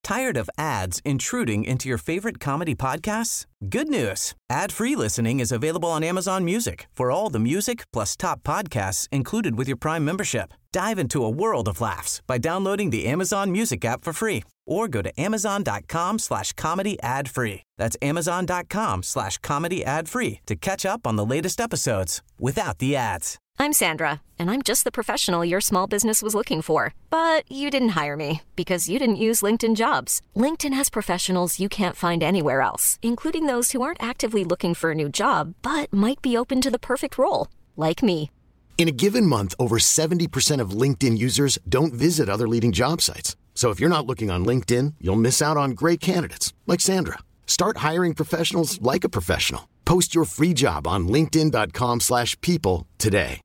Tired of ads intruding into your favorite comedy podcasts? Good news. Ad-free listening is available on Amazon Music for all the music plus top podcasts included with your Prime membership. Dive into a world of laughs by downloading the Amazon Music app for free or go to amazon.com/comedy ad-free. That's amazon.com/comedy ad-free to catch up on the latest episodes without the ads. I'm Sandra, and I'm just the professional your small business was looking for. But you didn't hire me because you didn't use LinkedIn Jobs. LinkedIn has professionals you can't find anywhere else, including those who aren't actively looking for a new job, but might be open to the perfect role, like me. In a given month, over 70% of LinkedIn users don't visit other leading job sites. So if you're not looking on LinkedIn, you'll miss out on great candidates like Sandra. Start hiring professionals like a professional. Post your free job on linkedin.com/people today.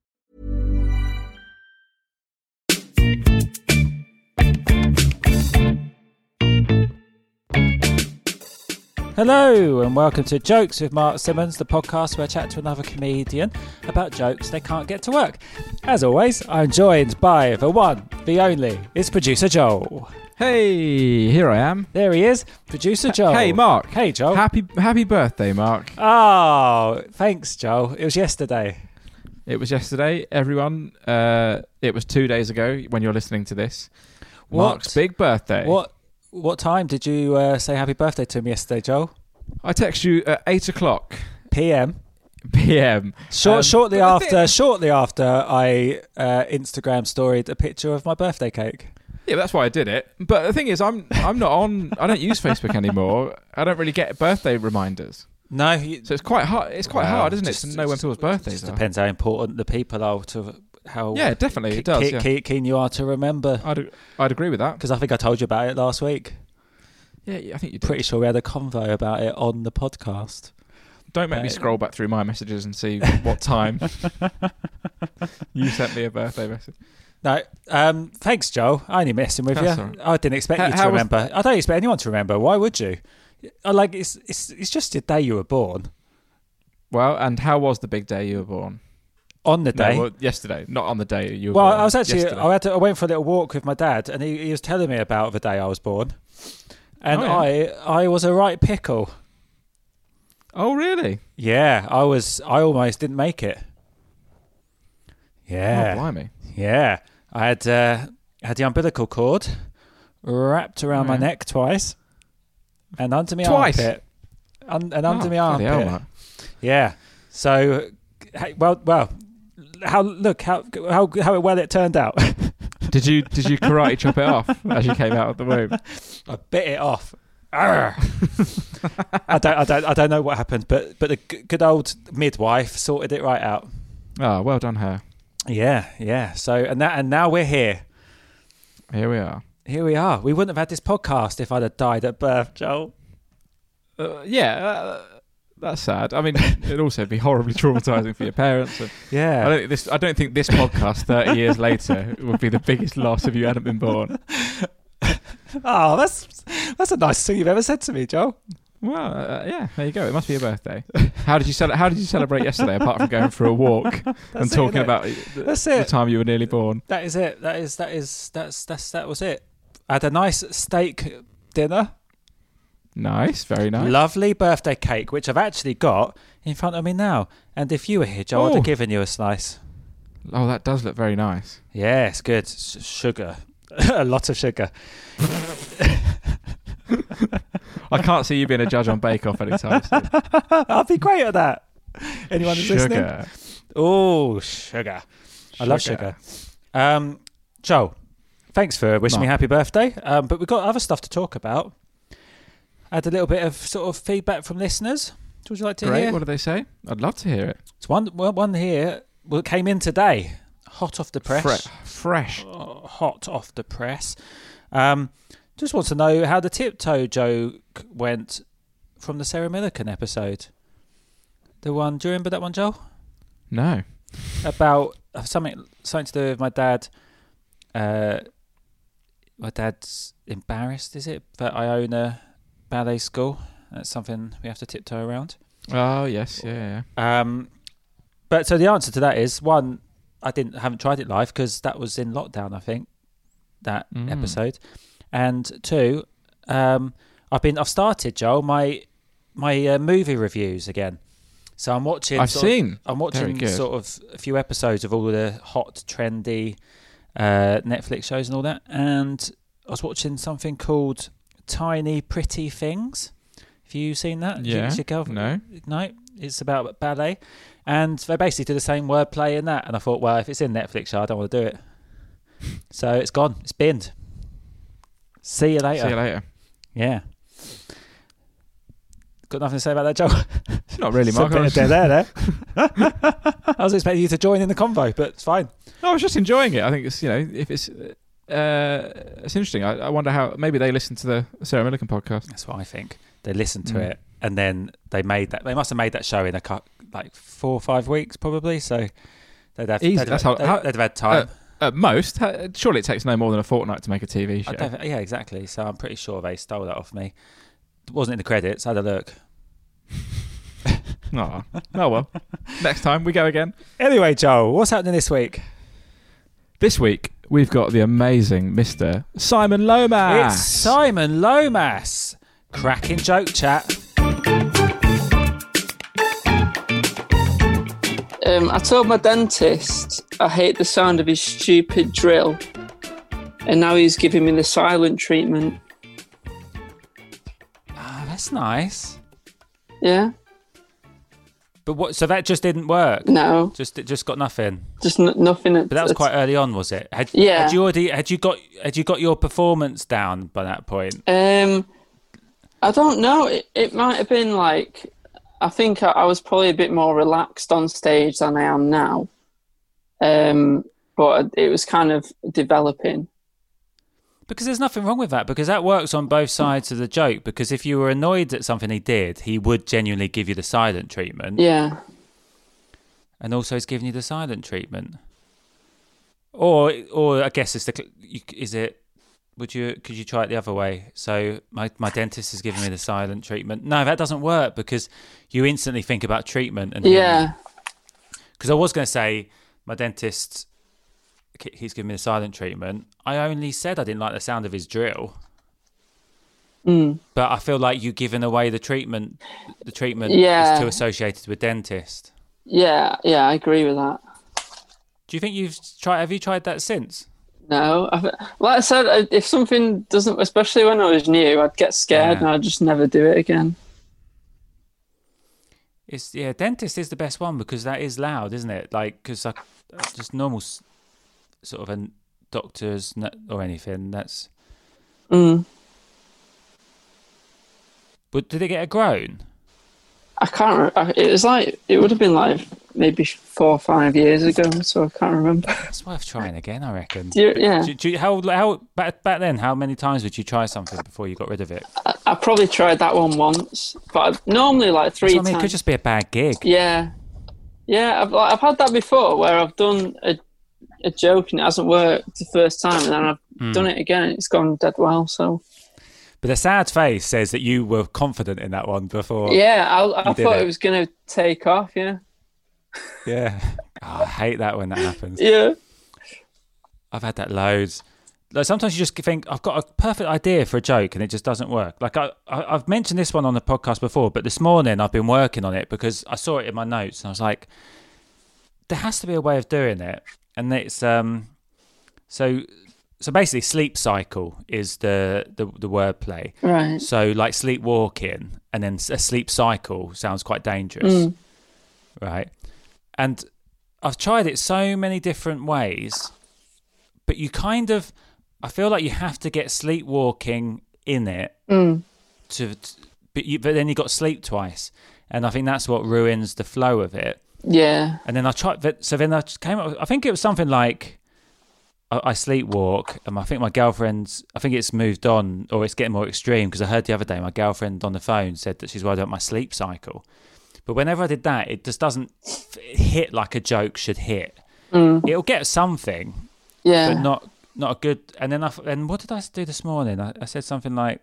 Hello and welcome to Jokes with Mark Simmons, the podcast where I chat to another comedian about jokes they can't get to work. As always, I'm joined by the one, the only, it's producer Joel. Hey, here I am. There he is, producer Joel. Hey, Mark. Hey, Joel. Happy birthday, Mark. Oh, thanks, Joel. It was yesterday. It was yesterday, everyone. It was 2 days ago when you're listening to this. Mark's big birthday. What time did you say happy birthday to me yesterday, Joel? I text you at 8 o'clock. PM. Shortly after I Instagram storied a picture of my birthday cake. Yeah, that's why I did it. But the thing is, I'm not on. I don't use Facebook anymore. I don't really get birthday reminders. No, so it's quite hard. It's quite hard, isn't it, to know when people's birthdays are? Depends how important the people are to how. Yeah, definitely it does. Keen you are to remember. I'd agree with that because I think I told you about it last week. Yeah, I think you did. Pretty sure we had a convo about it on the podcast. Don't make me scroll back through my messages and see what time you sent me a birthday message. No, thanks, Joel. I only messing with you. Right. I didn't expect you to remember. I don't expect anyone to remember. Why would you? It's just the day you were born. Well, and how was the big day you were born? On the day? No, well, yesterday, not on the day you were born. Well, I was actually. I went for a little walk with my dad, and he was telling me about the day I was born, and I was a right pickle. Oh, really? Yeah, I almost didn't make it. Yeah. Oh, blimey. Yeah. I had the umbilical cord wrapped around my neck twice and under my armpit. And under my armpit. Hell, yeah. So, well, how well it turned out. Did you karate chop it off as you came out of the womb? I bit it off. I don't know what happened, but the good old midwife sorted it right out. Oh, well done her. Yeah. So and now we're here. Here we are. We wouldn't have had this podcast if I'd have died at birth, Joel. That's sad. I mean, it'd also be horribly traumatizing for your parents. Yeah. I don't think this podcast 30 years later would be the biggest loss if you hadn't been born. Oh, that's a nice thing you've ever said to me, Joel. Well, yeah, there you go. It must be your birthday. How did you celebrate yesterday, apart from going for a walk and talking about the time you were nearly born? That is it. That was it. I had a nice steak dinner. Nice, very nice. Lovely birthday cake, which I've actually got in front of me now. And if you were here, Joel, I'd have given you a slice. Oh, that does look very nice. Yeah, it's good. Sugar. A lot of sugar. I can't see you being a judge on Bake Off anytime soon. I'll be great at that. Anyone who's listening? Oh, sugar. I love sugar. Joel, thanks for wishing me happy birthday. But we've got other stuff to talk about. I had a little bit of sort of feedback from listeners. Would you like to hear? What do they say? I'd love to hear it. It's one here came in today. Hot off the press. Fresh. Hot off the press. Just want to know how the tiptoe joke went from the Sarah Millican episode. The one, do you remember that one, Joel? No. About something to do with my dad. My dad's embarrassed, is it, that I own a ballet school? That's something we have to tiptoe around. Oh, yes, yeah. But so the answer to that is, one, I haven't tried it live because that was in lockdown, I think, that episode. And two, I've started, Joel, my movie reviews again. So I'm watching. I'm watching sort of a few episodes of all the hot, trendy Netflix shows and all that. And I was watching something called Tiny Pretty Things. Have you seen that? Yeah. No. It's about ballet, and they basically do the same wordplay in that. And I thought, well, if it's in Netflix, I don't want to do it. So it's gone. It's binned. See you later. Yeah. Got nothing to say about that, Joel? Not really, Mark. I was expecting you to join in the convo, but it's fine. No, I was just enjoying it. I think it's, if it's interesting. I wonder how maybe they listen to the Sarah Millican podcast. That's what I think. They listened to it, and then they must have made that show in 4 or 5 weeks, probably. So they'd have had time. At most, surely it takes no more than a fortnight to make a TV show. Yeah, exactly. So I'm pretty sure they stole that off me. It wasn't in the credits. I had a look. Oh well. Next time we go again. Anyway, Joel, what's happening this week? This week we've got the amazing Mr. Simon Lomas. It's Simon Lomas. Cracking joke chat. I told my dentist I hate the sound of his stupid drill, and now he's giving me the silent treatment. Ah, that's nice. Yeah. But what? So that just didn't work? No. It just got nothing. Just nothing. But that was quite early on, was it? Had you got your performance down by that point? I don't know. It might have been like. I think I was probably a bit more relaxed on stage than I am now. But it was kind of developing. Because there's nothing wrong with that, because that works on both sides of the joke. Because if you were annoyed at something he did, he would genuinely give you the silent treatment. Yeah. And also he's giving you the silent treatment. Or I guess could you try it the other way? So my dentist is giving me the silent treatment. No, that doesn't work, because you instantly think about treatment. And yeah. Because I was going to say my dentist, he's giving me the silent treatment. I only said I didn't like the sound of his drill. But I feel like you're giving away the treatment. The treatment is too associated with dentist. Yeah, I agree with that. Do you think have you tried that since? No. Like I said, if something doesn't, especially when I was new, I'd get scared and I'd just never do it again. Dentist is the best one, because that is loud, isn't it? Like, because just normal sort of a doctors or anything, that's... But did it get a groan? I can't remember. It was like, it would have been like maybe 4 or 5 years ago, so I can't remember. It's worth trying again, I reckon. How back then, how many times would you try something before you got rid of it? I probably tried that one once, but normally like 3 times. It could just be a bad gig. Yeah. I've had that before, where I've done a joke and it hasn't worked the first time, and then I've done it again and it's gone dead well. So. But the sad face says that you were confident in that one before. Yeah, I thought it was going to take off. Yeah. Yeah. I hate that when that happens. Yeah. I've had that loads. Like, sometimes you just think, I've got a perfect idea for a joke and it just doesn't work. Like I've mentioned this one on the podcast before, but this morning I've been working on it because I saw it in my notes and I was like, there has to be a way of doing it. And it's so basically sleep cycle is the wordplay. Right. So like sleepwalking and then a sleep cycle sounds quite dangerous. Right. And I've tried it so many different ways, but you kind of, I feel like you have to get sleepwalking in it but then you got sleep twice. And I think that's what ruins the flow of it. Yeah. And then I tried, so then I came up, I think it was something like, I sleepwalk, and I think my girlfriend's, I think it's moved on, or it's getting more extreme, because I heard the other day my girlfriend on the phone said that she's worried about my sleep cycle. But whenever I did that, it just doesn't hit like a joke should hit. It'll get something, but not a good. And then and what did I do this morning? I said something like,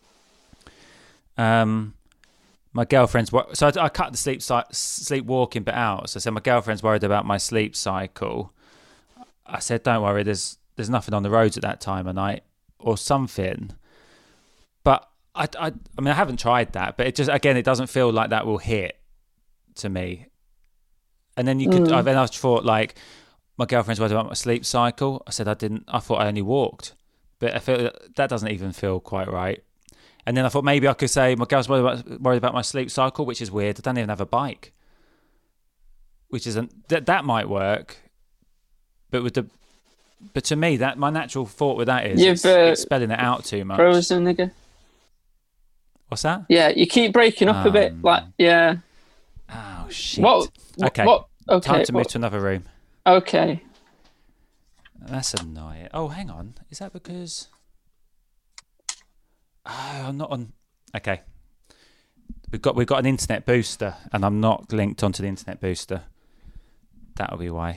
my girlfriend's, so I cut the sleepwalking bit out. So I said my girlfriend's worried about my sleep cycle. I said, don't worry, there's nothing on the roads at that time of night or something. But I mean, I haven't tried that, but it doesn't feel like that will hit to me. And then then I thought, like, my girlfriend's worried about my sleep cycle. I said I thought I only walked, but I feel that doesn't even feel quite right. And then I thought maybe I could say my girl's worried about my sleep cycle, which is weird. I don't even have a bike, which isn't that might work, but to me that my natural thought with that is it's spelling it out too much. Frozen, nigga. What's that? Yeah, you keep breaking up a bit. Like, yeah. Oh shit. Okay. Okay. Time to move to another room. Okay. That's annoying. Oh, hang on. Is that because? Oh, I'm not on. Okay. We've got an internet booster, and I'm not linked onto the internet booster. That'll be why.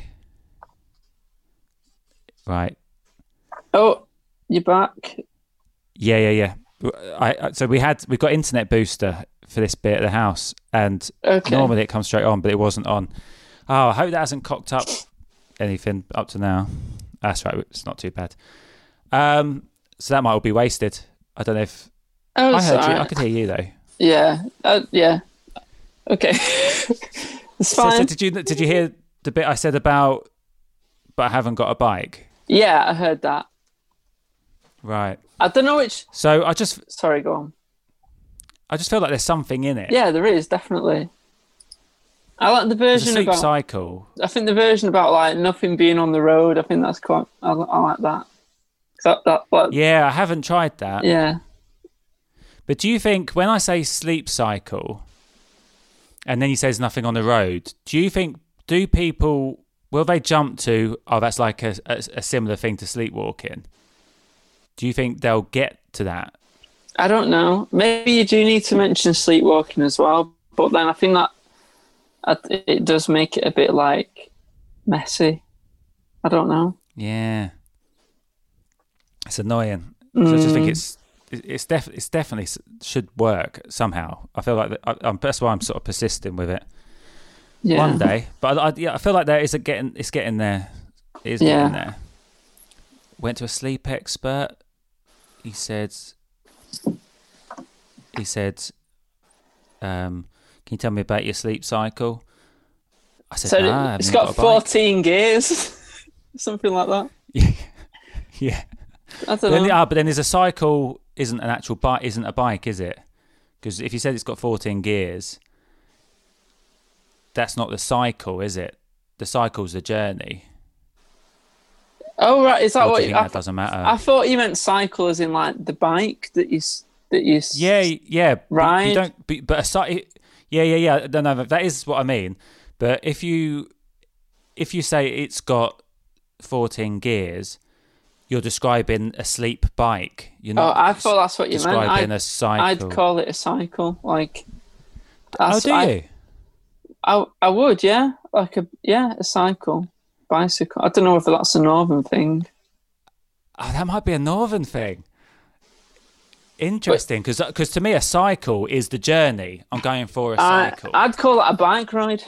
Right. Oh, you're back. Yeah. So we've got internet booster for this bit of the house, and normally it comes straight on, but it wasn't on. Oh, I hope that hasn't cocked up anything up to now. That's right. It's not too bad. So that might all be wasted. I don't know if I heard you. I could hear you though. Yeah. Yeah. Okay. It's fine. So did you hear the bit I said about, but I haven't got a bike? Yeah, I heard that. Right. I don't know which. So Sorry, go on. I just feel like there's something in it. Yeah, there is definitely. I like the version sleep about cycle. I think the version about like nothing being on the road. I think that's quite. I like that. Yeah, I haven't tried that. Yeah. But do you think when I say sleep cycle, and then he says nothing on the road, do people will they jump to, oh, that's like a similar thing to sleepwalking? Do you think they'll get to that? I don't know. Maybe you do need to mention sleepwalking as well, but then I think that it does make it a bit like messy. I don't know. Yeah. It's annoying. So I just think it's definitely should work somehow. I feel like that's why I'm sort of persisting with it. Yeah. One day, but I feel like it's getting there. It is getting there. Went to a sleep expert. He said, can you tell me about your sleep cycle? I said, it's got 14 gears, something like that. Yeah. I don't know. But then there's a cycle. Isn't an actual bike? Isn't a bike? Is it? Because if you said it's got 14 gears, that's not the cycle, is it? The cycle's the journey. Oh right, is that or what? That doesn't matter. I thought you meant cycle as in like the bike that you. Yeah. Ride. You don't. But yeah. No, that is what I mean. But if you say it's got 14 gears, you're describing a sleep bike. You're not. I thought that's what you meant. Describing a cycle. I'd call it a cycle. Like. Oh, do you? I would, yeah. Like a cycle, bicycle. I don't know whether that's a northern thing. Oh, that might be a northern thing. Interesting, because to me a cycle is the journey. I'm going for a cycle. I'd call it a bike ride.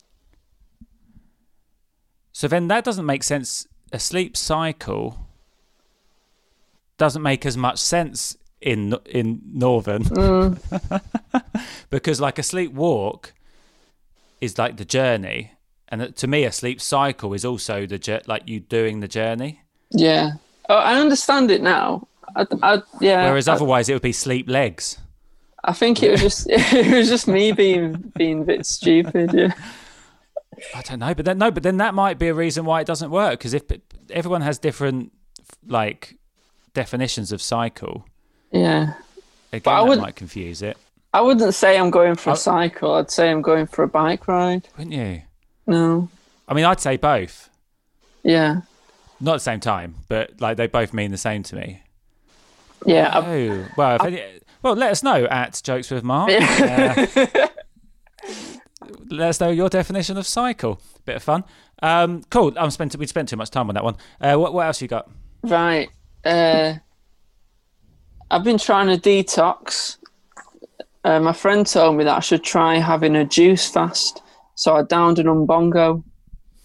So then that doesn't make sense. A sleep cycle doesn't make as much sense in northern because like a sleep walk is like the journey, and to me a sleep cycle is also like you doing the journey. Yeah. Oh, I understand it now. Yeah. Whereas otherwise it would be sleep legs. I think it was just me being a bit stupid. Yeah. I don't know, but then that might be a reason why it doesn't work, because if everyone has different like definitions of cycle. Yeah. Again, that might confuse it. I wouldn't say I'm going for a cycle. I'd say I'm going for a bike ride. Wouldn't you? No. I mean, I'd say both. Yeah. Not at the same time, but like they both mean the same to me. Yeah. Well, let us know at Jokes with Mark. Let us know your definition of cycle. Bit of fun. Cool. We spent too much time on that one. What else you got? Right. I've been trying to detox. My friend told me that I should try having a juice fast, so I downed an Umbongo.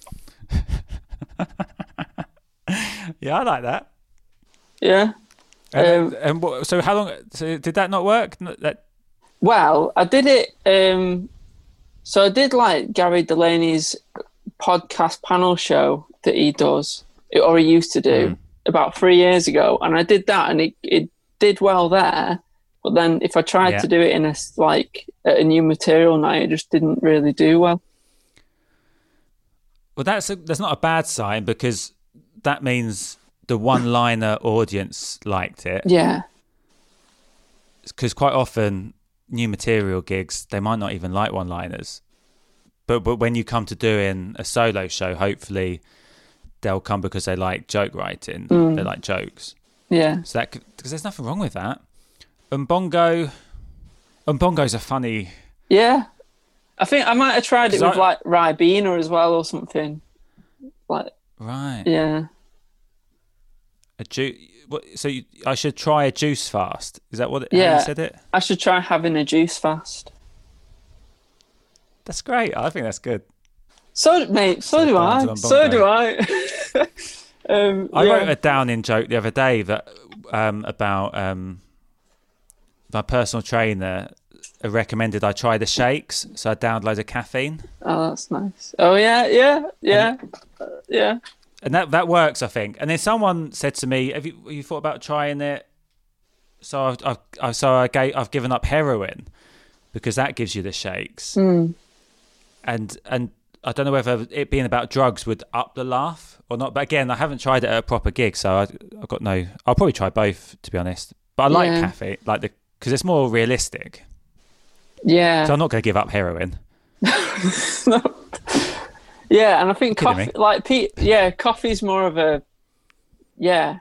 Yeah, I like that. Yeah. So how long? So did that not work? Well, I did it. So I did like Gary Delaney's podcast panel show that he does, or he used to do, about 3 years ago, and I did that, and it did well there. But then if I tried to do it in a new material night, it just didn't really do well. Well, that's not a bad sign, because that means the one-liner audience liked it. Yeah. Because quite often new material gigs, they might not even like one-liners. But when you come to doing a solo show, hopefully they'll come because they like joke writing. They like jokes. Yeah. So that, because there's nothing wrong with that. Umbongo's a funny... Yeah. I think I might have tried it with like Ribena as well or something. Like, right. Yeah. I should try a juice fast. Is that how you said it? I should try having a juice fast. That's great. I think that's good. So do I. I wrote a down-in joke the other day that about my personal trainer recommended I try the shakes, so I downed loads of caffeine. Oh, that's nice. Oh yeah. And that works, I think. And then someone said to me, "Have you thought about trying it?" So I've given up heroin because that gives you the shakes. And I don't know whether it being about drugs would up the laugh or not. But again, I haven't tried it at a proper gig, so I've got no. I'll probably try both, to be honest. But I like caffeine, because it's more realistic. Yeah. So I'm not going to give up heroin. No. Yeah, and I think coffee's more of a Yeah.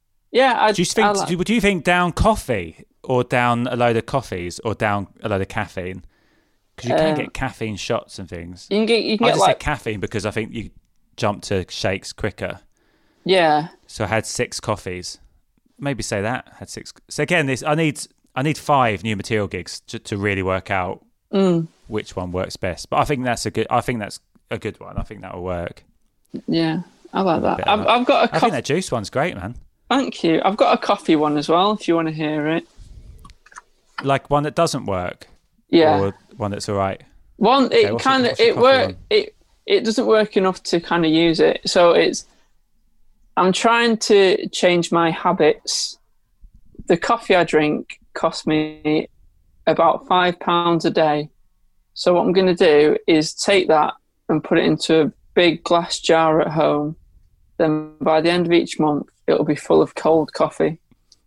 Do you think down coffee or down a load of coffees or down a load of caffeine? Because you can get caffeine shots and things. You can I get just said caffeine because I think you jump to shakes quicker. Yeah. So I had 6 coffees. Maybe say that. Had 6. So again, I need 5 new material gigs to really work out which one works best. But I think that's a good one. I think that'll work. Yeah, I like that. I've got a coffee. I think that juice one's great, man. Thank you. I've got a coffee one as well, if you want to hear it. Like one that doesn't work. Yeah. Or one that's all right. It doesn't work enough to kind of use it. So I'm trying to change my habits. The coffee I drink costs me about £5 a day. So what I'm going to do is take that and put it into a big glass jar at home. Then by the end of each month, it'll be full of cold coffee.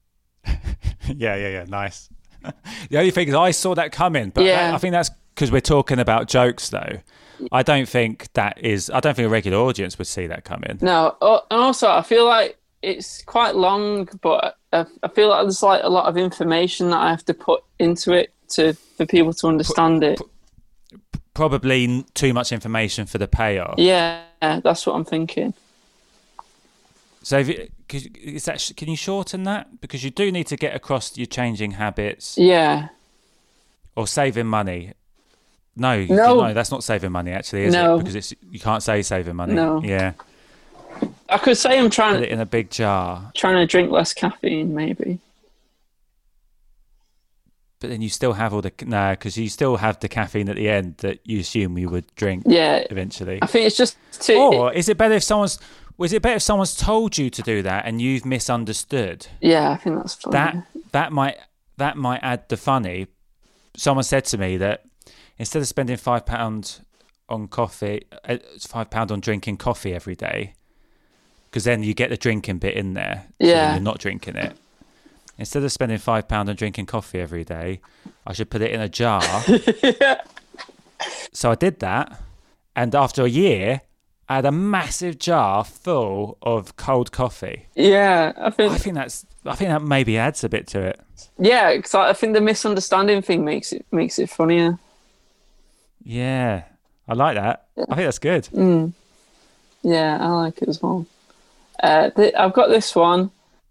Yeah. Nice. The only thing is I saw that coming, but I think that's because we're talking about jokes, though. I don't think a regular audience would see that coming. No, and also I feel like it's quite long, but I feel like there's like a lot of information that I have to put into it for people to understand it. Probably too much information for the payoff. Yeah, that's what I'm thinking. So, can you shorten that? Because you do need to get across your changing habits. Yeah. Or saving money. No, that's not saving money, actually, is it? Because you can't say saving money. No. Yeah. I could say I'm trying to put it in a big jar. Trying to drink less caffeine, maybe. But then you still have because you still have the caffeine at the end that you assume you would drink. Yeah. Eventually. I think it's just Or is it better if someone's told you to do that and you've misunderstood? Yeah, I think that's funny. That might add the funny. Someone said to me that instead of spending £5 on coffee, it's £5 on drinking coffee every day, because then you get the drinking bit in there. Yeah. So you're not drinking it. Instead of spending £5 on drinking coffee every day, I should put it in a jar. Yeah. So I did that, and after a year, I had a massive jar full of cold coffee. Yeah, I think that maybe adds a bit to it. Yeah, because I think the misunderstanding thing makes it funnier. Yeah, I like that. Yeah. I think that's good. Yeah, I like it as well. I've got this one.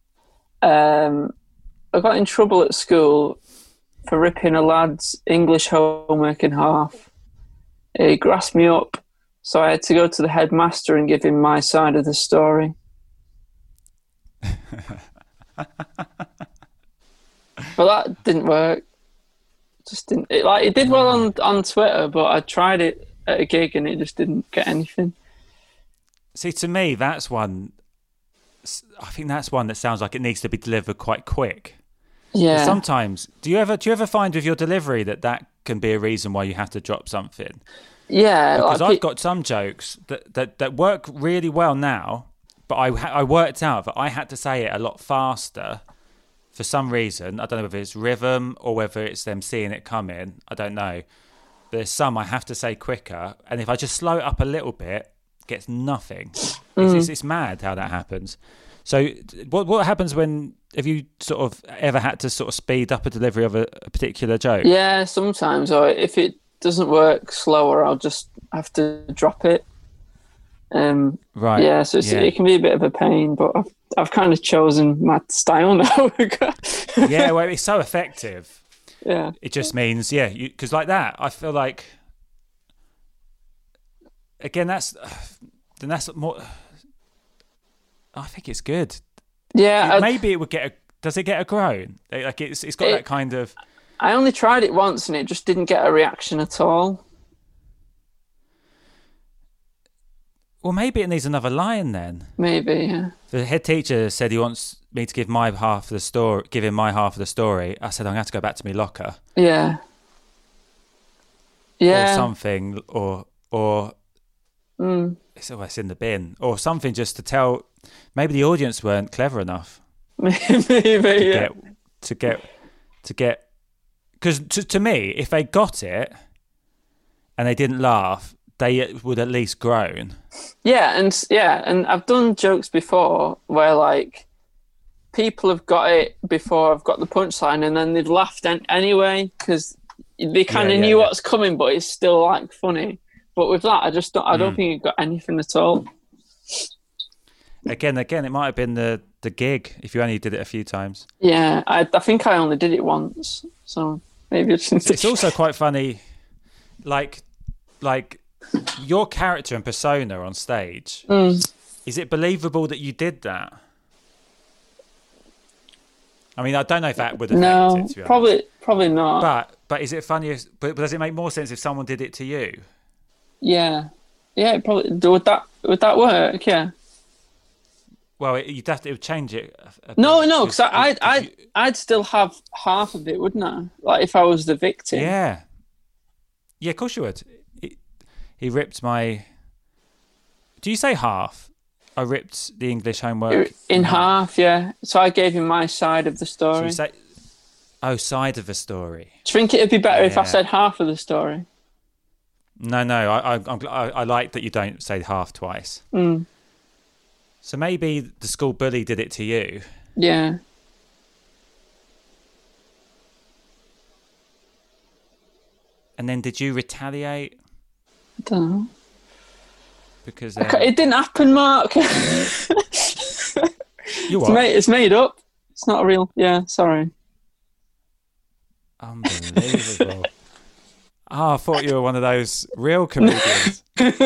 I got in trouble at school for ripping a lad's English homework in half. He grassed me up, so I had to go to the headmaster and give him my side of the story. But that didn't work. Just didn't. It did well on Twitter, but I tried it at a gig and it just didn't get anything. See, to me, that's one. I think that's one that sounds like it needs to be delivered quite quick. Yeah. But sometimes, do you ever find with your delivery that can be a reason why you have to drop something? Yeah, because I've got some jokes that work really well now, but I worked out that I had to say it a lot faster for some reason. I don't know whether it's rhythm or whether it's them seeing it coming. I don't know. There's some I have to say quicker, and if I just slow it up a little bit, it gets nothing. It's mad how that happens. So what happens have you sort of ever had to sort of speed up a delivery of a particular joke? Yeah, sometimes. Or if it doesn't work slower, I'll just have to drop it. Right. Yeah, so it can be a bit of a pain, but I've kind of chosen my style now. Yeah, well, it's so effective. Yeah. It just means, because like that, I feel like, again, that's more, I think it's good. Yeah. Maybe it would does it get a groan? Like it's got that kind of. I only tried it once and it just didn't get a reaction at all. Well, maybe it needs another line then. Maybe, yeah. The head teacher said he wants me to give him my half of the story. I said I'm going to have to go back to my locker. Yeah. Yeah. Or something, or it's in the bin, or something just to tell. Maybe the audience weren't clever enough. Maybe, to get. Because to me, if they got it and they didn't laugh, they would at least groan. Yeah, and I've done jokes before where like people have got it before I've got the punchline, and then they've laughed anyway because they kind of knew what's coming, but it's still like funny. But with that, I don't think it got anything at all. Again, it might have been the gig if you only did it a few times. Yeah, I think I only did it once, so maybe it's also quite funny, like your character and persona on stage. Is it believable that you did that? I mean, I don't know if that would affect it. No, probably not. But is it funny? But does it make more sense if someone did it to you? Yeah, it probably would that work? Yeah. Well, it would change it. No, because I'd still have half of it, wouldn't I? Like if I was the victim. Yeah, of course you would. He ripped my. Do you say half? I ripped the English homework in half. Yeah. So I gave him my side of the story. So you say, side of the story. Do you think it'd be better if I said half of the story? No. I like that you don't say half twice. So maybe the school bully did it to you. Yeah. And then did you retaliate? I don't know. Because it didn't happen, Mark. You what? It's made up. It's not real. Yeah, sorry. Unbelievable. I thought you were one of those real comedians.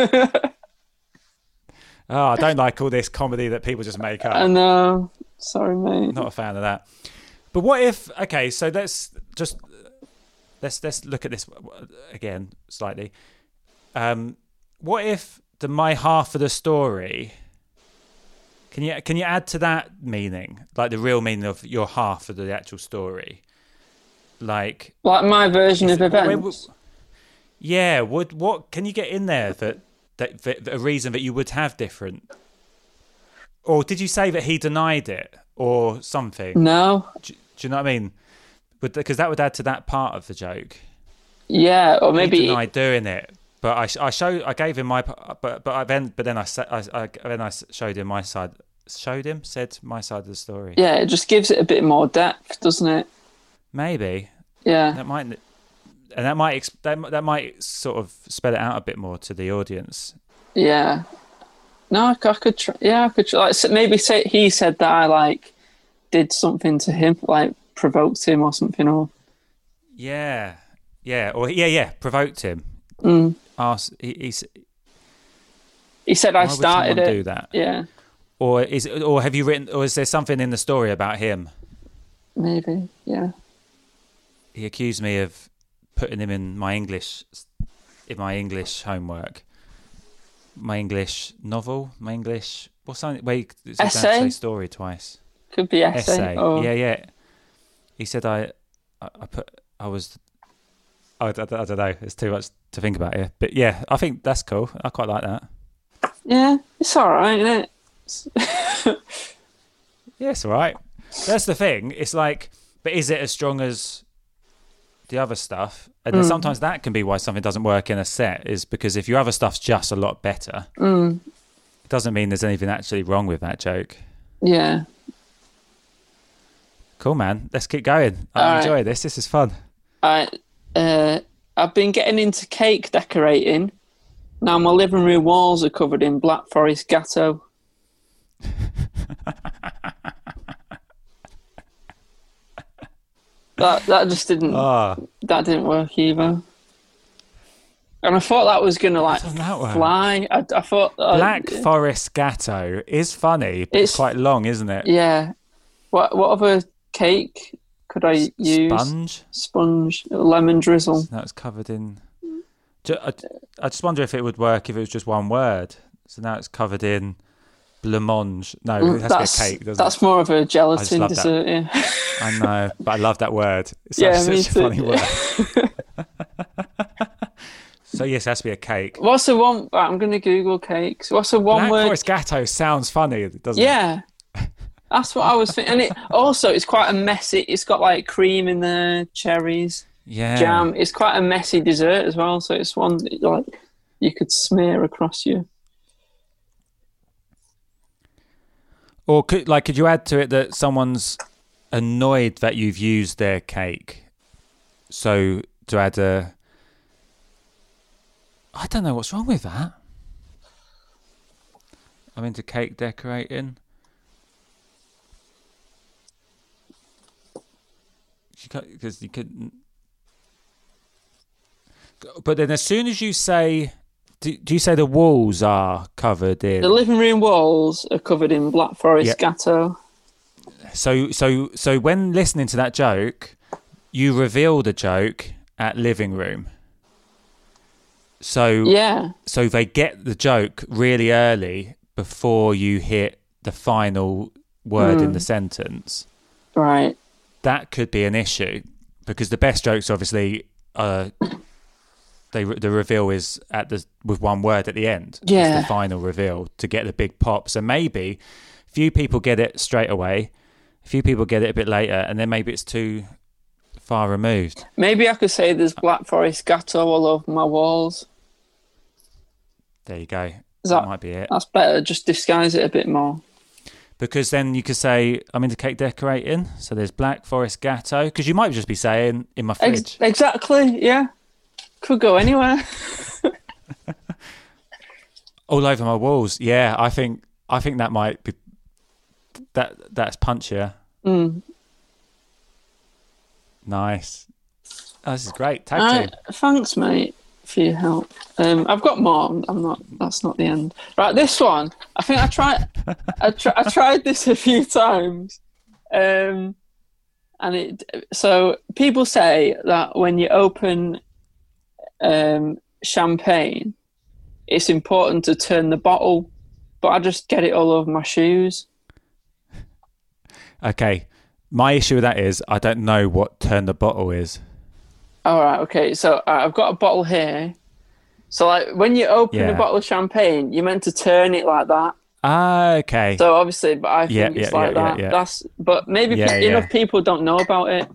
I don't like all this comedy that people just make up. I know. Sorry, mate. Not a fan of that. But what if? Okay, so let's look at this again slightly. What if my half of the story? Can you add to that meaning, like the real meaning of your half of the actual story, like my version of events? Yeah. What can you get in there that a reason that you would have different? Or did you say that he denied it or something? No. Do you know what I mean? Because that would add to that part of the joke. Yeah, or maybe he denied doing it, but I gave him my, but then I showed him my side. Said my side of the story. Yeah, it just gives it a bit more depth, doesn't it? Maybe. Yeah. That might sort of spell it out a bit more to the audience. Yeah. No, I could try. Yeah, I could try. Like, maybe say he said that I did something to him, provoked him or something, or. Yeah, provoked him. Asked. He said I started it. Do that. Yeah. Or have you written? Or is there something in the story about him? Maybe. Yeah. he accused me of putting him in my English homework, my English novel, my English what's something where you say story twice. Could be essay. Or... Yeah. He said I don't know. It's too much to think about here, but yeah, I think that's cool. I quite like that. Yeah, it's all right, isn't it? Yeah, it's all right. That's the thing. It's like, but is it as strong as the other stuff? And then sometimes that can be why something doesn't work in a set, is because if your other stuff's just a lot better, it doesn't mean there's anything actually wrong with that joke. Yeah. Cool, man. Let's keep going. I enjoy this. This is fun. I've been getting into cake decorating. Now my living room walls are covered in Black Forest Gateau. That just didn't. That didn't work either. And I thought that was gonna fly. I thought Black Forest Gateau is funny, but it's quite long, isn't it? Yeah. What other cake could I use? Sponge, lemon drizzle. So that's covered in. I just wonder if it would work if it was just one word. So now it's covered in blancmange. No, it has to be a cake, doesn't it? That's more of a gelatin dessert, yeah. I know, but I love that word. It's such a funny word. So yes, it has to be a cake. What's the one? I'm going to Google cakes. What's the one word? Black Forest Gateau sounds funny, doesn't it? Yeah. That's what I was thinking. And it's quite a messy. It's got like cream in there, cherries, jam. It's quite a messy dessert as well. So it's one that, like, you could smear across you. Or could you add to it that someone's annoyed that you've used their cake? So to add I don't know what's wrong with that. I'm into cake decorating. Because you couldn't. But then as soon as you say, do you say the walls are covered in? The living room walls are covered in Black Forest Gateau. So when listening to that joke, you reveal the joke at living room. So they get the joke really early before you hit the final word in the sentence. Right. That could be an issue because the best jokes, obviously, the reveal is with one word at the end. Yeah. It's the final reveal to get the big pop. So maybe few people get it straight away, a few people get it a bit later, and then maybe it's too far removed. Maybe I could say there's Black Forest Gateau all over my walls. There you go. That might be it. That's better. Just disguise it a bit more. Because then you could say, I'm into cake decorating, so there's Black Forest Gateau. Because you might just be saying, in my fridge. Exactly, yeah. Could go anywhere. All over my walls. Yeah, I think that might be... That's punchier. Nice. Oh, this is great. Tag team. Thanks, mate, for your help. I've got more. That's not the end. Right, this one. I think I tried this a few times, so people say that when you open champagne, it's important to turn the bottle, but I just get it all over my shoes. Okay, my issue with that is I don't know what turn the bottle is. All right, okay. So I've got a bottle here. So like when you open a bottle of champagne, you're meant to turn it like that. Okay. So obviously, but I think it's like that. Yeah. But maybe enough people don't know about it.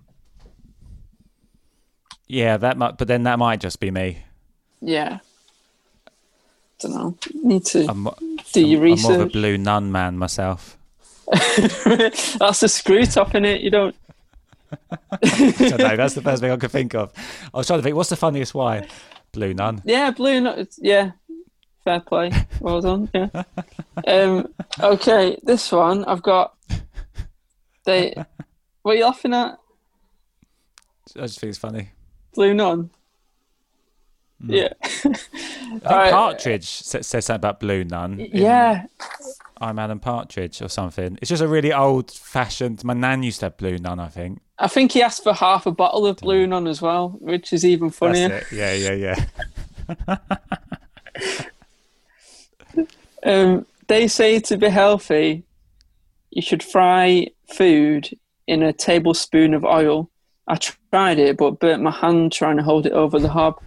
Yeah, but then that might just be me. Yeah. Don't know. Need to do your research. I'm more of a blue nun man myself. That's a screw top in it. You don't. I don't know. That's the first thing I could think of. I was trying to think, what's the funniest wine? Blue nun. Yeah, blue nun. Yeah. Fair play. Well done. Yeah. Okay, this one I've got. What are you laughing at? I just think it's funny. Blue nun. Yeah. I think Partridge says something about blue nun. Yeah. I'm Alan Partridge or something. It's just a really old-fashioned... My nan used to have Blue Nun, I think. I think he asked for half a bottle of Blue Nun as well, which is even funnier. That's it. Yeah. They say to be healthy, you should fry food in a tablespoon of oil. I tried it, but burnt my hand trying to hold it over the hob.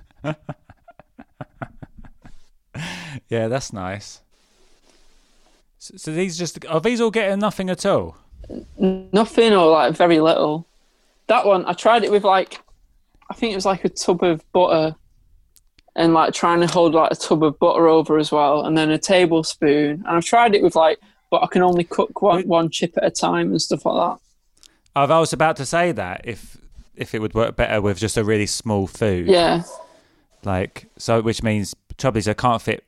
Yeah, that's nice. So are these all getting nothing at all? Nothing, or like very little. That one, I tried it with I think it was like a tub of butter, and like trying to hold like a tub of butter over as well, and then a tablespoon. And I've tried it with but I can only cook one chip at a time and stuff like that. I was about to say that if it would work better with just a really small food. Yeah. Which means trouble is you can't fit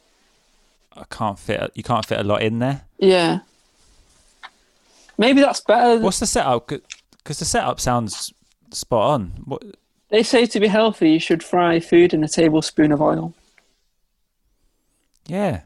a lot in there. Yeah. Maybe that's better. What's the setup? Because the setup sounds spot on. What? They say to be healthy, you should fry food in a tablespoon of oil. Yeah.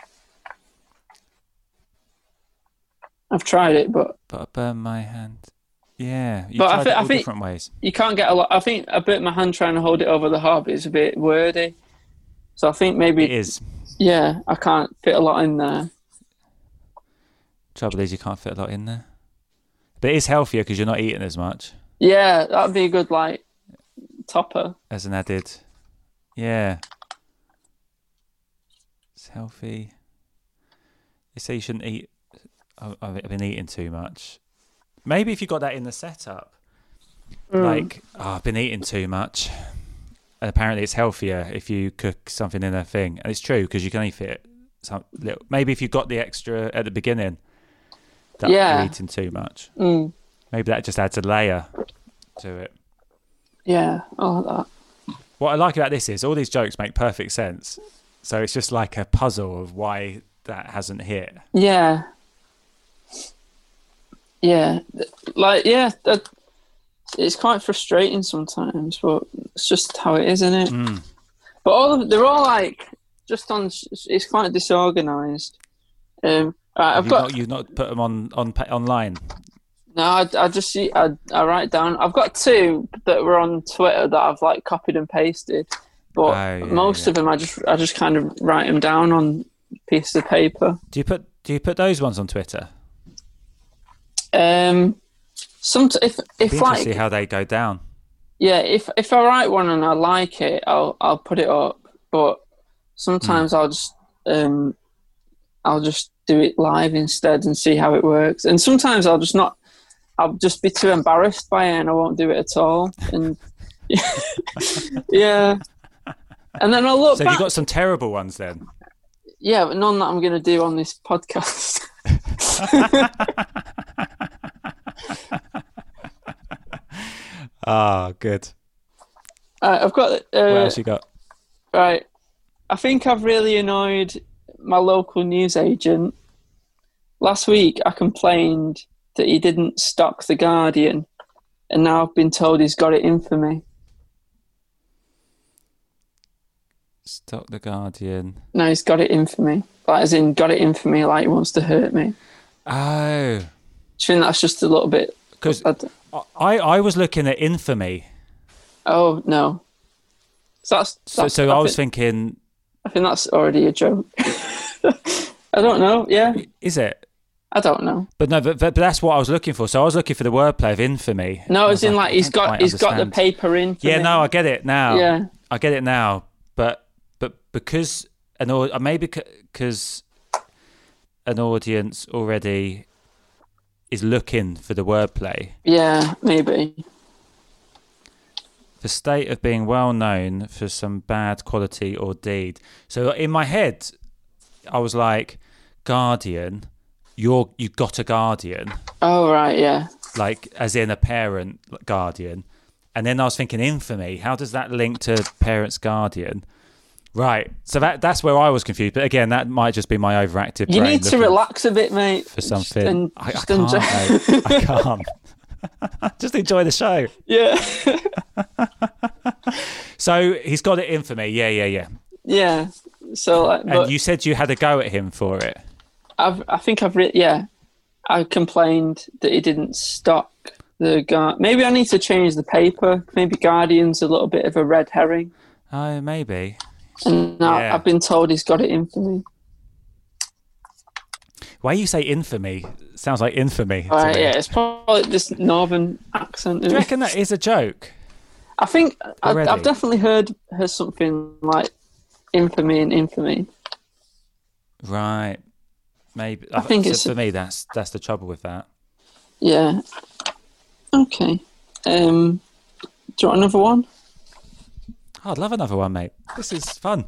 I've tried it, but I burned my hand. Yeah, but I think different ways. You can't get a lot. I think I burnt my hand trying to hold it over the hob is a bit wordy. So I think maybe it is. Yeah, I can't fit a lot in there. Trouble is, you can't fit a lot in there. But it is healthier because you're not eating as much. Yeah, that'd be a good topper as an added. Yeah, it's healthy. They say you shouldn't eat. I've been eating too much. Maybe if you got that in the setup, I've been eating too much. And apparently, it's healthier if you cook something in a thing, and it's true because you can only fit some little. Maybe if you got the extra at the beginning, that you're eating too much. Maybe that just adds a layer to it. Yeah, I like that. What I like about this is all these jokes make perfect sense. So it's just like a puzzle of why that hasn't hit. Yeah. Yeah. It's quite frustrating sometimes, but it's just how it is, isn't it? But they're all just on. It's quite disorganised. You've not put them on online. No, I just see. I write down. I've got two that were on Twitter that I've copied and pasted, but most of them I just kind of write them down on pieces of paper. Do you put those ones on Twitter? If see how they go down. Yeah, if I write one and I like it, I'll put it up. But sometimes I'll just do it live instead and see how it works. And sometimes I'll just be too embarrassed by it and I won't do it at all. And yeah, and then I'll look. So back. You got some terrible ones then. Yeah, but none that I'm going to do on this podcast. Good. I've got. What else you got? Right. I think I've really annoyed my local newsagent. Last week, I complained that he didn't stock The Guardian, and now I've been told he's got it in for me. Stock The Guardian? No, he's got it in for me. As in, got it in for me like he wants to hurt me. Oh. Do you think that's just a little bit... Because I was looking at Infamy. Oh, no. So I was thinking... I think that's already a joke. I don't know, yeah. Is it? I don't know. But no, but that's what I was looking for. So I was looking for the wordplay of Infamy. No, it's in he's got the paper in for me. Yeah, no, I get it now. Yeah. I get it now. But because maybe because an audience already is looking for the wordplay. Yeah, maybe. The state of being well known for some bad quality or deed. So in my head, I was like, Guardian, you got a guardian. Oh, right, yeah. As in a parent guardian. And then I was thinking Infamy. How does that link to parent's guardian? Right. So that's where I was confused. But again, that might just be my overactive brain. You need to relax a bit, mate. For something. I can't, mate. I can't. Just enjoy the show. Yeah. So he's got it in for me. Yeah. Yeah. So, and you said you had a go at him for it. I think I've I complained that he didn't stock the maybe I need to change the paper. Maybe Guardian's a little bit of a red herring. Oh, maybe. And now I've been told he's got it in for me. Why you say infamy? Sounds like infamy. Right, yeah, it's probably this northern accent. Do you reckon that is a joke? I think I've definitely heard something like infamy and infamy. Right. Maybe. I think it's for me. That's the trouble with that. Yeah. Okay. Do you want another one? Oh, I'd love another one, mate. This is fun.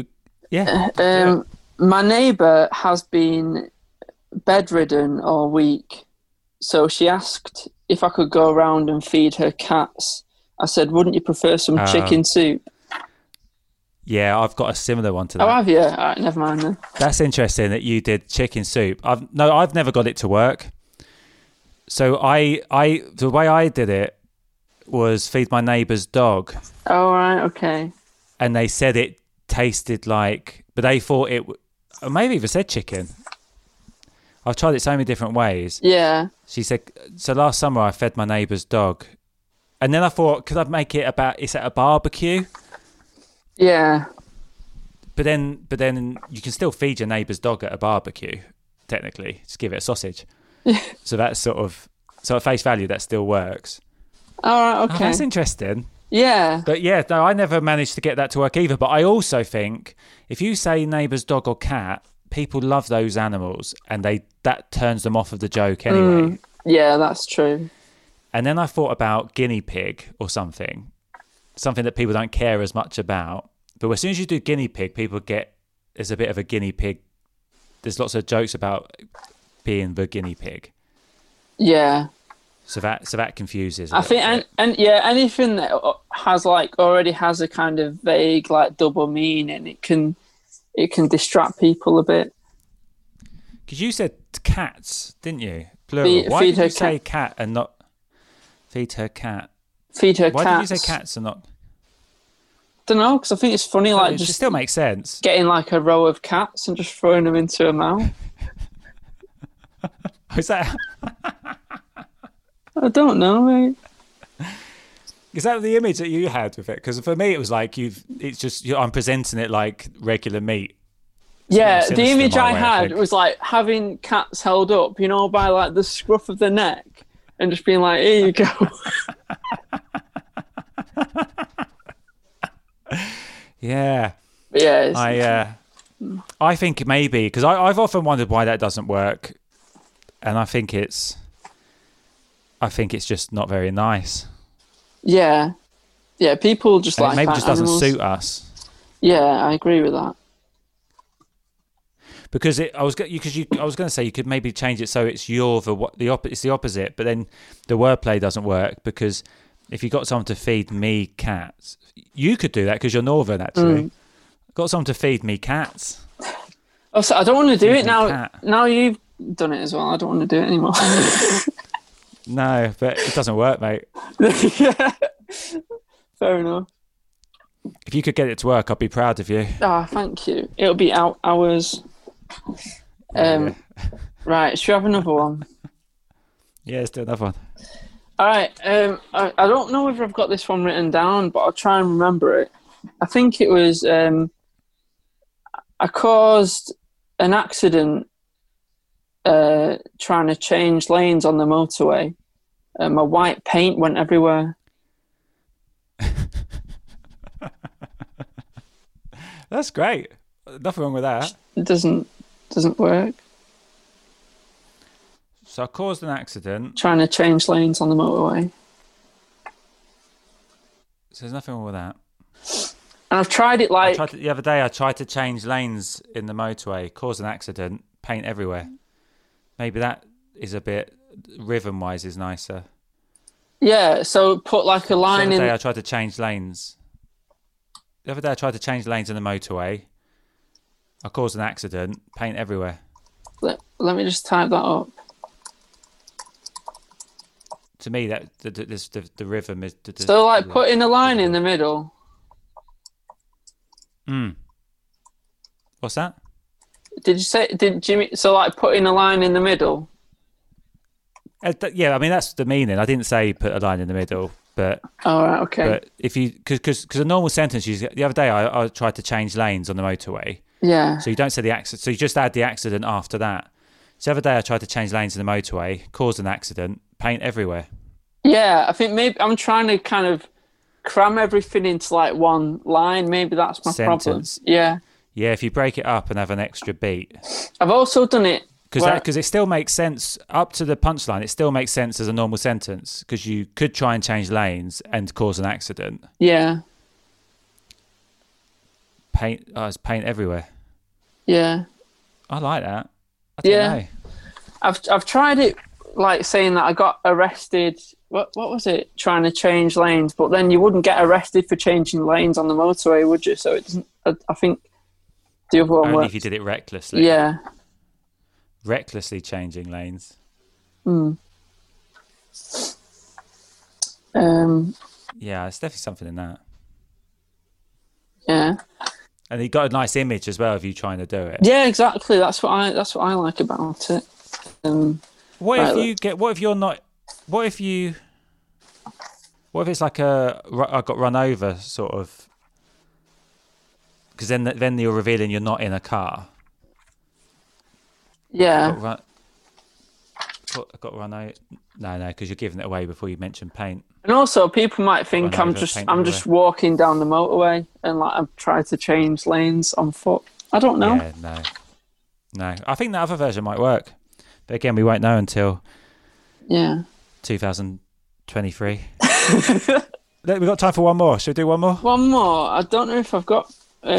My neighbour has been bedridden all week, so she asked if I could go around and feed her cats. I said, wouldn't you prefer some chicken soup? Yeah, I've got a similar one to that. Oh, have you? All right, never mind then. That's interesting that you did chicken soup. I've never got it to work. So the way I did it was feed my neighbour's dog. Oh, right, okay. And they said it tasted like, but they thought or maybe even said chicken. I've tried it so many different ways. Yeah. She said, so last summer I fed my neighbour's dog. And then I thought, could I make it it's at a barbecue? Yeah. But then you can still feed your neighbour's dog at a barbecue, technically. Just give it a sausage. So that's at face value, that still works. All right, okay. Oh, that's interesting. Yeah. But yeah, no, I never managed to get that to work either. But I also think if you say neighbour's dog or cat, people love those animals and that turns them off of the joke anyway. Yeah, that's true. And then I thought about guinea pig or something that people don't care as much about. But as soon as you do guinea pig, there's a bit of a guinea pig. There's lots of jokes about being the guinea pig. Yeah. So that confuses. I think, and yeah, anything that already has a kind of vague double meaning, it can distract people a bit. Because you said cats, didn't you? Plural. Why did you say cat and not feed her cat? Feed her Why cats. did you say cats and not? Don't know, because I think it's funny. It just still makes sense. Getting a row of cats and just throwing them into a mouth. Is that? I don't know, mate. Is that the image that you had with it? Because for me, it was I'm presenting it like regular meat. Yeah, the image I had was having cats held up, by the scruff of the neck and just being like, here you go. Yeah. Yeah. I think maybe, because I've often wondered why that doesn't work. And I think it's just not very nice. Yeah. Yeah, people just and maybe it just doesn't suit us. Yeah, I agree with that. Because I was going to say you could maybe change it so it's it's the opposite, but then the wordplay doesn't work, because if you got someone to feed me cats, you could do that because you're northern actually. Got someone to feed me cats. Oh, so I don't want to do it now. Cat. Now you've done it as well. I don't want to do it anymore. No, but it doesn't work, mate. Yeah. Fair enough. If you could get it to work, I'd be proud of you. Oh, thank you. It'll be hours. Right, should we have another one? Yeah, let's do another one. All right. I don't know if I've got this one written down, but I'll try and remember it. I think it was I caused an accident trying to change lanes on the motorway. My white paint went everywhere. That's great. Nothing wrong with that. It doesn't work. So I caused an accident. Trying to change lanes on the motorway. So there's nothing wrong with that. And I've tried it the other day I tried to change lanes in the motorway, caused an accident, paint everywhere. Maybe that is a bit, rhythm-wise is nicer. Yeah, so put a line in... The other day I tried to change lanes. The other day I tried to change lanes in the motorway. I caused an accident, paint everywhere. Let me just type that up. To me, that the rhythm is... So, putting a line in the middle. What's that? Did Jimmy? So like putting a line in the middle. Yeah, I mean that's the meaning. I didn't say put a line in the middle, but Right, okay. But if you because a normal sentence, the other day I tried to change lanes on the motorway. Yeah. So you don't say the accident. So you just add the accident after that. So the other day I tried to change lanes in the motorway, caused an accident, paint everywhere. Yeah, I think maybe I'm trying to kind of cram everything into like one line. Maybe that's my problem. Yeah. Yeah, if you break it up and have an extra beat. I've also done it because it still makes sense up to the punchline. It still makes sense as a normal sentence because you could try and change lanes and cause an accident. Yeah. It's paint everywhere. Yeah. I like that. I don't know. I've tried it, like saying that I got arrested. What was it? Trying to change lanes, but then you wouldn't get arrested for changing lanes on the motorway, would you? So it doesn't. I think the other one only works. if you did it recklessly. Yeah. Recklessly changing lanes. Yeah, there's definitely something in that. Yeah. And you got a nice image as well of you trying to do it. Yeah, exactly. That's what I like about it. What if it's like I got run over sort of? Because then you're revealing you're not in a car. Yeah. I got run over. No, because you're giving it away before you mention paint. And also, people might think I'm just walking down the motorway and like I'm trying to change lanes on foot. I don't know. Yeah, no. I think that other version might work, but again, we won't know until 2023. We've got time for one more. Should we do one more? One more. I don't know if I've got.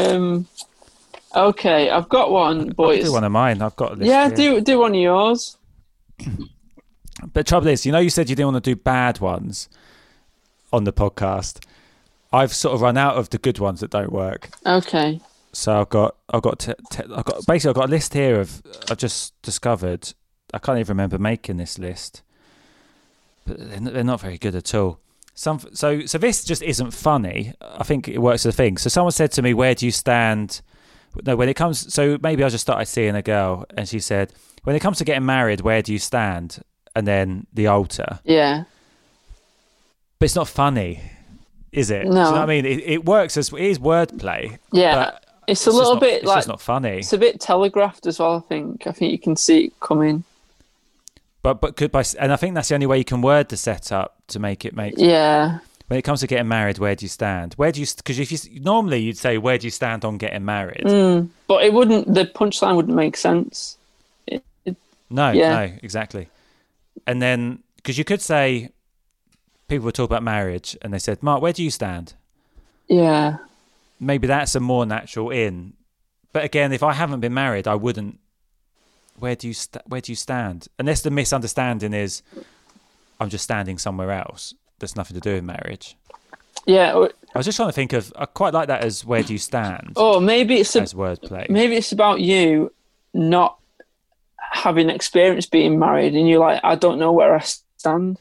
Okay, I've got one, but I'll do one of mine. I've got a list. Yeah, here. do one of yours. But trouble is, you said you didn't want to do bad ones on the podcast. I've sort of run out of the good ones that don't work. Okay. So I've got a list here of I've just discovered. I can't even remember making this list, but they're not very good at all. So this just isn't funny. I think it works as a thing. So someone said to me, "Where do you stand?" No, when it comes. So maybe I just started seeing a girl, and she said, "When it comes to getting married, where do you stand?" And then the altar. Yeah. But it's not funny, is it? No. Do you know what I mean? It works it is wordplay. Yeah. But it's a little bit like. It's just not funny. It's a bit telegraphed as well, I think. I think you can see it coming. And I think that's the only way you can word the setup to make it make. Yeah. When it comes to getting married, where do you stand? Because if you normally you'd say, where do you stand on getting married? But it wouldn't. The punchline wouldn't make sense. No, exactly. And then because you could say, people would talk about marriage, and they said, "Mark, where do you stand?" Yeah. Maybe that's a more natural in. But again, if I haven't been married, I wouldn't. Where do you stand? Unless the misunderstanding is, I'm just standing somewhere else. That's nothing to do with marriage. Yeah. I was just trying to think of. I quite like that as where do you stand? Oh, maybe it's as wordplay. Maybe it's about you not having experience being married, and you're like, I don't know where I stand.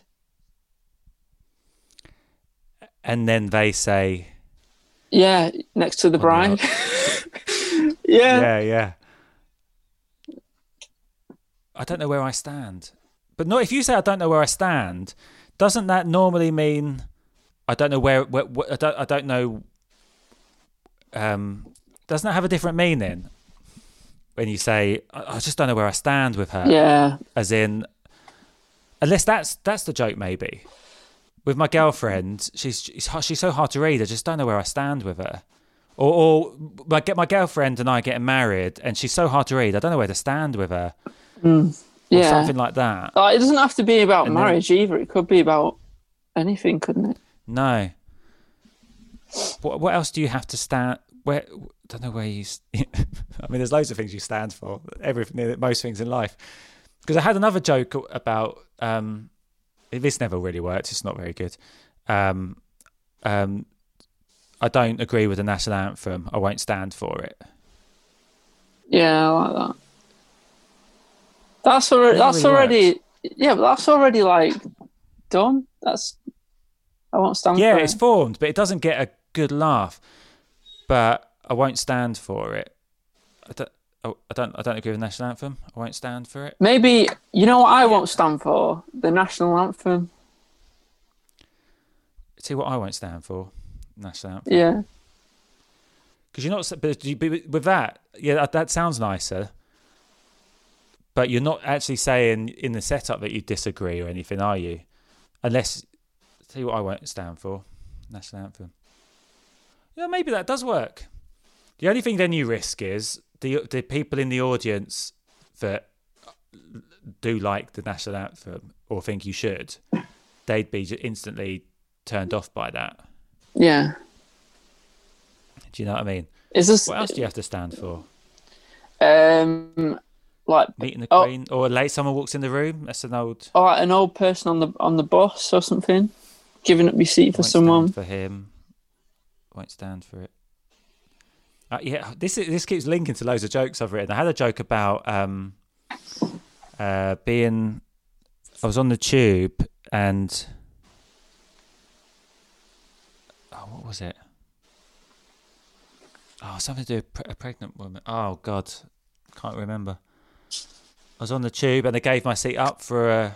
And then they say, "Yeah, next to the bride." Yeah. I don't know where I stand. But not if you say I don't know where I stand, doesn't that normally mean I don't know where I don't know? Doesn't that have a different meaning when you say I just don't know where I stand with her? Yeah. As in, unless that's the joke maybe. With my girlfriend, she's so hard to read. I just don't know where I stand with her. Or my girlfriend and I getting married, and she's so hard to read. I don't know where to stand with her. Or something like that. It doesn't have to be about marriage either. It could be about anything, couldn't it? No. What else do you have to stand? Where? I don't know where you. I mean, there's loads of things you stand for. Most things in life. Because I had another joke about. This never really worked. It's not very good. I don't agree with the national anthem. I won't stand for it. Yeah, I like that. That's already like done. I won't stand for it. Yeah, it's formed, but it doesn't get a good laugh. But I won't stand for it. I Oh, I don't agree with the national anthem. I won't stand for it. Maybe, you know what I won't stand for? The national anthem. See what I won't stand for? National anthem. Yeah. Because you're not... But with that, yeah, that sounds nicer. But you're not actually saying in the setup that you disagree or anything, are you? Unless... See what I won't stand for? National anthem. Yeah, maybe that does work. The only thing then you risk is the people in the audience that do like the national anthem or think you should, they'd be instantly turned off by that. Yeah. Do you know what I mean? What else do you have to stand for? Like meeting the Queen, or late someone walks in the room. That's an old. Or like an old person on the bus or something, giving up your seat for someone. For him, won't stand for it. Yeah, this keeps linking to loads of jokes I've written. I had a joke about being. I was on the tube and. Oh, what was it? Oh, something to do with a pregnant woman. Oh God, can't remember. I was on the tube and they gave my seat up for a.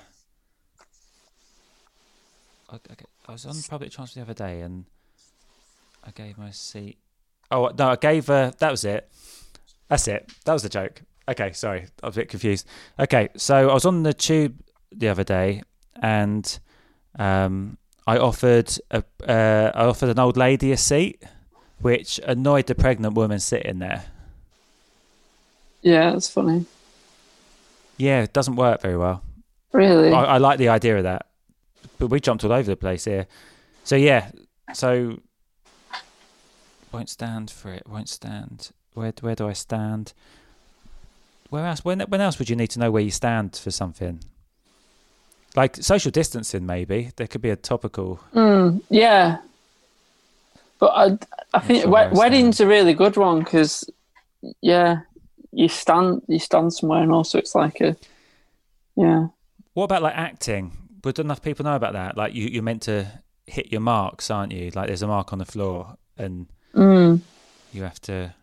I was on public transport the other day and I gave my seat. Oh no, I gave her. That was it. That's it. That was the joke. Okay, sorry, I was a bit confused. Okay, so I was on the tube the other day and I offered an old lady a seat, which annoyed the pregnant woman sitting there. Yeah, that's funny. Yeah, it doesn't work very well. Really? I like the idea of that. But we jumped all over the place here. So, yeah. So, won't stand for it. Won't stand. Where do I stand? Where else? When else would you need to know where you stand for something? Like social distancing, maybe. There could be a topical... yeah. But I think wedding's a really good one because, yeah... You stand somewhere and also it's like a, yeah. What about like acting? Would enough people know about that? Like you're meant to hit your marks, aren't you? Like there's a mark on the floor and you have to.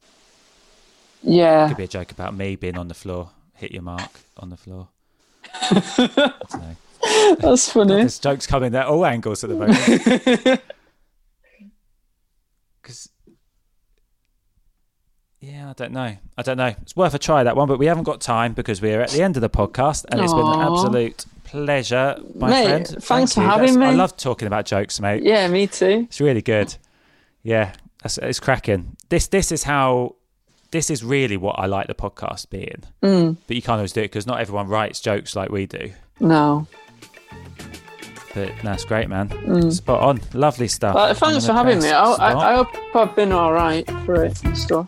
Yeah. It could be a joke about me being on the floor. Hit your mark on the floor. I don't know. That's funny. There's jokes coming at all angles at the moment. Because. Yeah, I don't know. It's worth a try, that one, but we haven't got time because we're at the end of the podcast and it's been an absolute pleasure, my friend. Thanks for having me. I love talking about jokes, mate. Yeah, me too. It's really good. Yeah, it's cracking. This is really what I like the podcast being. But you can't always do it because not everyone writes jokes like we do. No. But that's great, man. Spot on. Lovely stuff. Well, thanks for having me. I hope I've been all right for it and stuff.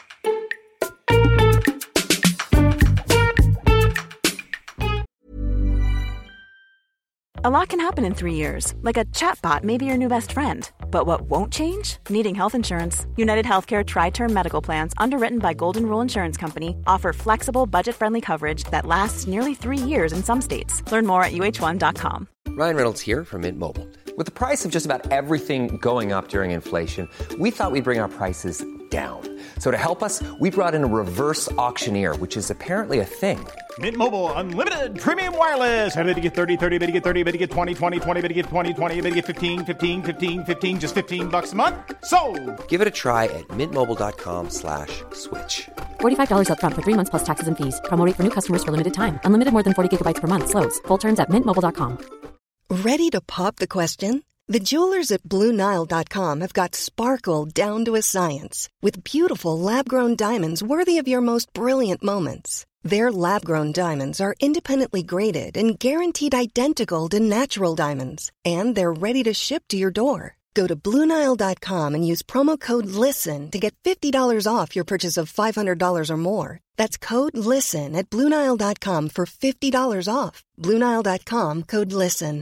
A lot can happen in 3 years, like a chatbot may be your new best friend. But what won't change? Needing health insurance. United Healthcare Tri-Term Medical Plans, underwritten by Golden Rule Insurance Company, offer flexible, budget-friendly coverage that lasts nearly 3 years in some states. Learn more at uh1.com. Ryan Reynolds here from Mint Mobile. With the price of just about everything going up during inflation, we thought we'd bring our prices down. So to help us, we brought in a reverse auctioneer, which is apparently a thing. Mint Mobile Unlimited Premium Wireless. How to get 30, 30, bit to get 30, bit to get 20, 20, 20, bit to get 20, 20, bit to get 15, 15, 15, 15, just $15 a month? Sold! Give it a try at mintmobile.com/switch. $45 up front for 3 months plus taxes and fees. Promo rate for new customers for limited time. Unlimited more than 40 gigabytes per month. Slows full terms at mintmobile.com. Ready to pop the question? The jewelers at BlueNile.com have got sparkle down to a science with beautiful lab-grown diamonds worthy of your most brilliant moments. Their lab-grown diamonds are independently graded and guaranteed identical to natural diamonds, and they're ready to ship to your door. Go to BlueNile.com and use promo code LISTEN to get $50 off your purchase of $500 or more. That's code LISTEN at BlueNile.com for $50 off. BlueNile.com, code LISTEN.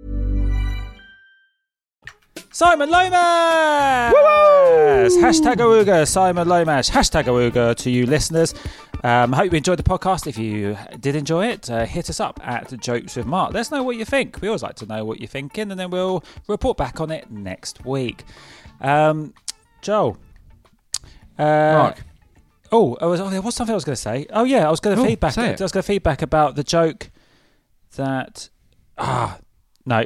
Simon Lomas! Hashtag Awooga, Simon Lomas. Hashtag Awooga to you listeners. I hope you enjoyed the podcast. If you did enjoy it, hit us up at Jokes with Mark. Let us know what you think. We always like to know what you're thinking, and then we'll report back on it next week. Joel. Mark. there was something I was going to say. Oh yeah, I was going to feedback. I was going to feedback about the joke that. No.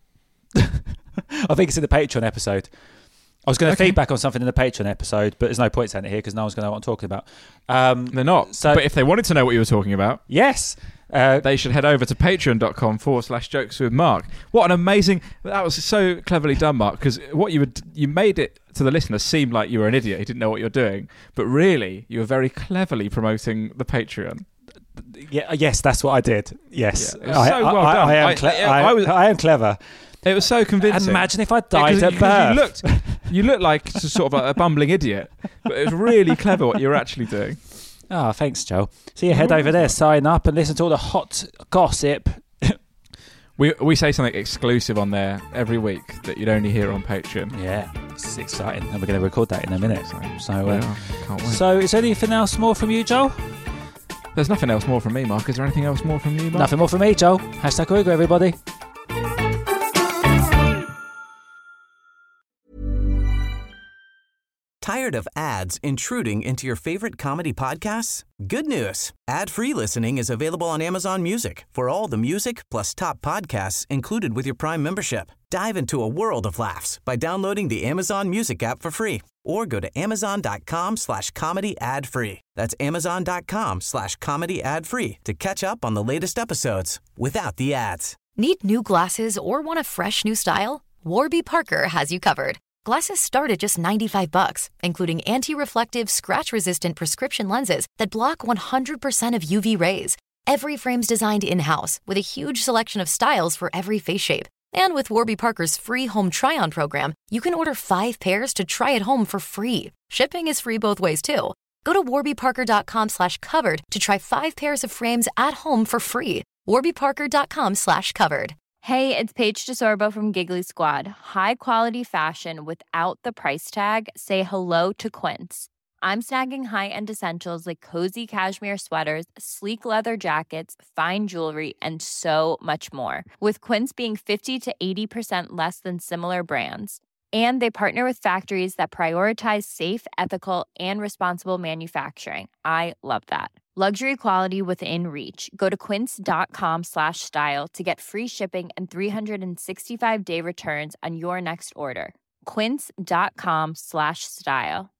I think it's in the Patreon episode. I was going to feedback on something in the Patreon episode, but there's no point saying it here because no one's going to know what I'm talking about. They're not. But if they wanted to know what you were talking about, yes, they should head over to patreon.com/jokeswithmark. What an amazing... That was so cleverly done, Mark, because what you made it to the listener seem like you were an idiot who didn't know what you're doing, but really, you were very cleverly promoting the Patreon. Yeah, yes, that's what I did. Yes. Yeah, it was so well done. I am clever. It was so convincing. Imagine if I died at birth. You looked like sort of like a bumbling idiot, but it was really clever what you were actually doing. Oh, thanks, Joe. So you head over there, sign up, and listen to all the hot gossip. We say something exclusive on there every week that you'd only hear on Patreon. Yeah, it's exciting, and we're going to record that in a minute. So can't wait. So is there anything else more from you, Joel? There's nothing else more from me, Mark. Is there anything else more from you, Mark? Nothing more from me, Joel. #Uyghur, everybody. Tired of ads intruding into your favorite comedy podcasts? Good news. Ad-free listening is available on Amazon Music for all the music plus top podcasts included with your Prime membership. Dive into a world of laughs by downloading the Amazon Music app for free or go to amazon.com/comedy ad-free. That's amazon.com/comedy ad-free to catch up on the latest episodes without the ads. Need new glasses or want a fresh new style? Warby Parker has you covered. Glasses start at just $95, including anti-reflective, scratch-resistant prescription lenses that block 100% of UV rays. Every frame's designed in-house with a huge selection of styles for every face shape. And with Warby Parker's free home try-on program, you can order 5 pairs to try at home for free. Shipping is free both ways, too. Go to warbyparker.com/covered to try 5 pairs of frames at home for free. warbyparker.com/covered. Hey, it's Paige DeSorbo from Giggly Squad. High quality fashion without the price tag. Say hello to Quince. I'm snagging high-end essentials like cozy cashmere sweaters, sleek leather jackets, fine jewelry, and so much more. With Quince being 50 to 80% less than similar brands. And they partner with factories that prioritize safe, ethical, and responsible manufacturing. I love that. Luxury quality within reach. Go to quince.com/style to get free shipping and 365-day returns on your next order. Quince.com/style.